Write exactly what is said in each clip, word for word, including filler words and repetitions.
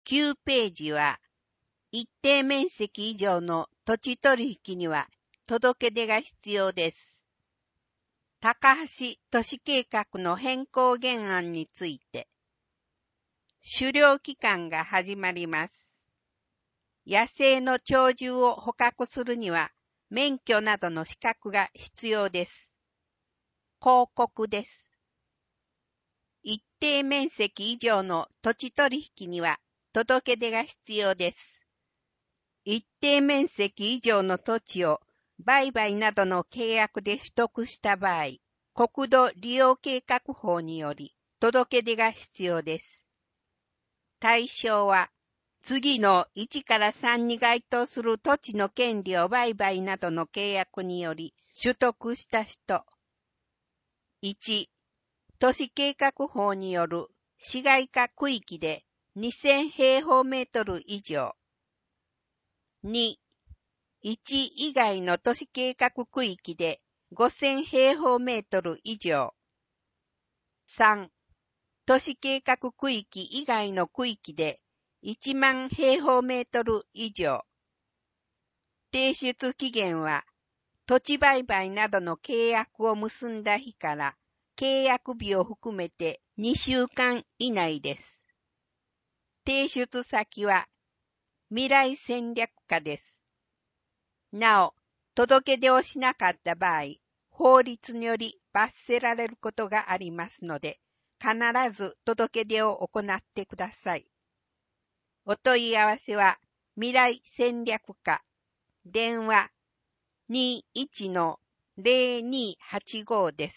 きゅうページは、一定面積以上の土地取引には届け出が必要です。高橋都市計画の変更原案について、狩猟期間が始まります。野生の鳥獣を捕獲するには、免許などの資格が必要です。広告です。一定面積以上の土地取引には届け出が必要です。一定面積以上の土地を売買などの契約で取得した場合、国土利用計画法により届け出が必要です。対象は、次のいちからさんに該当する土地の権利を売買などの契約により取得した人。いち、都市計画法による市街化区域でにせん平方メートル以上。に、いち以外の都市計画区域でごせん平方メートル以上。さん、都市計画区域以外の区域でいちまん平方メートル以上。提出期限は、土地売買などの契約を結んだ日から契約日を含めてにしゅうかん以内です。提出先は未来戦略課です。なお、届け出をしなかった場合、法律により罰せられることがありますので、必ず届け出を行ってください。お問い合わせは未来戦略課、電話 にじゅういちのゼロにーはちご です。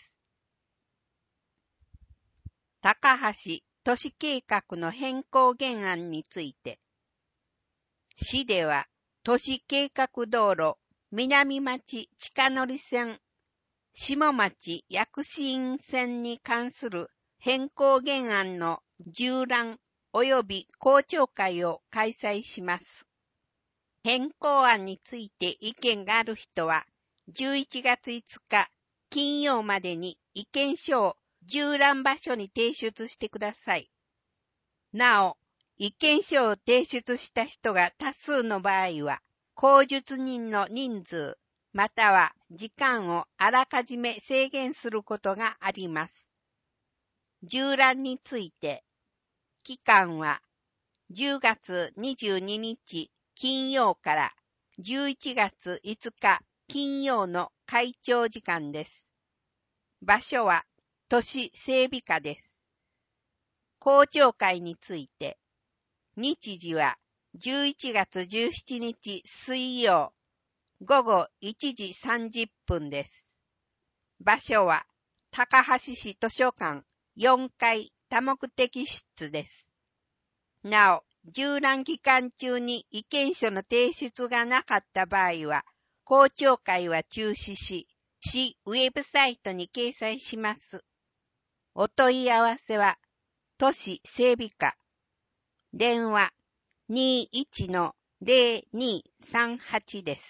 高橋都市計画の変更原案について、市では都市計画道路南町地下乗り線下町薬師院線に関する変更原案の縦覧及び公聴会を開催します。変更案について意見がある人はじゅういちがついつか金曜までに意見書を縦覧場所に提出してください。なお、意見書を提出した人が多数の場合は、口述人の人数、または時間をあらかじめ制限することがあります。縦覧について、期間はじゅうがつにじゅうににち金曜からじゅういちがついつか金曜の会長時間です。場所は都市整備課です。公聴会について、日時はじゅういちがつじゅうしちにち水曜ごごいちじさんじゅっぷんです。場所は高橋市図書館よんかい多目的室です。なお、縦覧期間中に意見書の提出がなかった場合は、公聴会は中止し、市ウェブサイトに掲載します。お問い合わせは、都市整備課、電話 にじゅういちのゼロにーさんはち です。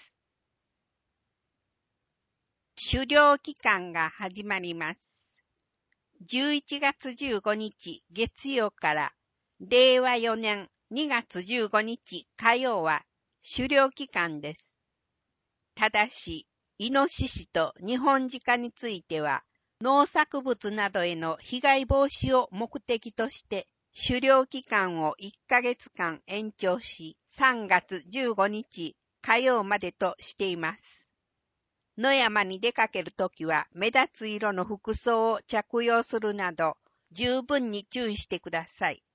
狩猟期間が始まります。じゅういちがつじゅうごにち月曜かられいわよねんにがつじゅうごにち火曜は狩猟期間です。ただし、イノシシとニホンジカについては、農作物などへの被害防止を目的として狩猟期間をいっかげつかん延長し、さんがつじゅうごにち火曜までとしています。野山に出かけるときは目立つ色の服装を着用するなど十分に注意してください。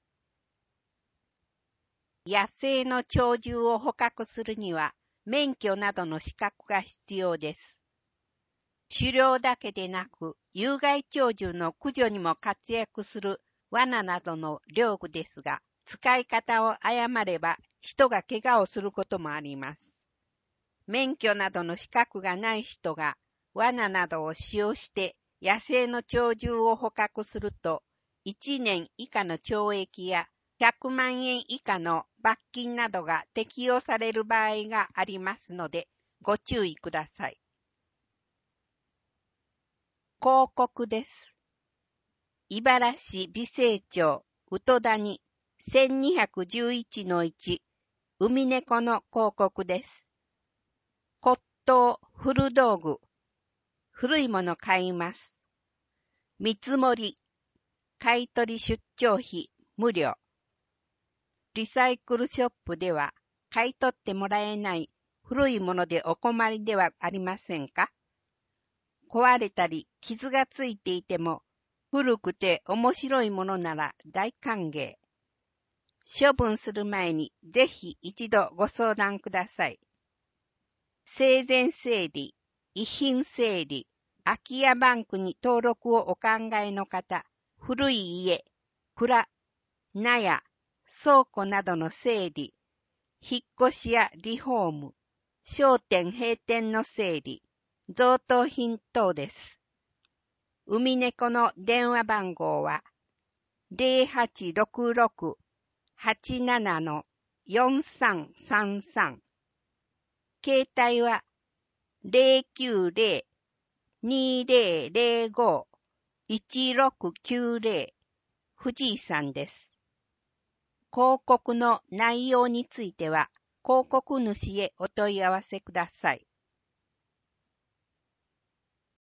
野生の鳥獣を捕獲するには免許などの資格が必要です。狩猟だけでなく有害鳥獣の駆除にも活躍する罠などの猟具ですが、使い方を誤れば人が怪我をすることもあります。免許などの資格がない人が罠などを使用して野生の鳥獣を捕獲するといちねん以下の懲役やひゃくまんえん以下の罰金などが適用される場合がありますのでご注意ください。広告です。茨城市美星町宇土田にせんにひゃくじゅういちのいち、海猫の広告です。骨董、古道具、古いもの買います。見積もり、買取出張費、無料。リサイクルショップでは、買い取ってもらえない古いものでお困りではありませんか？壊れたり傷がついていても、古くて面白いものなら大歓迎。処分する前にぜひ一度ご相談ください。生前整理、遺品整理、空き家バンクに登録をお考えの方、古い家、蔵、納屋、倉庫などの整理、引っ越しやリフォーム、商店閉店の整理、贈答品等です。海猫の電話番号は ゼロはちろくろく はちなな よんさんさんさん。携帯は ゼロきゅうゼロ にゼロゼロご いちろくきゅうゼロ。藤井さんです。広告の内容については、広告主へお問い合わせください。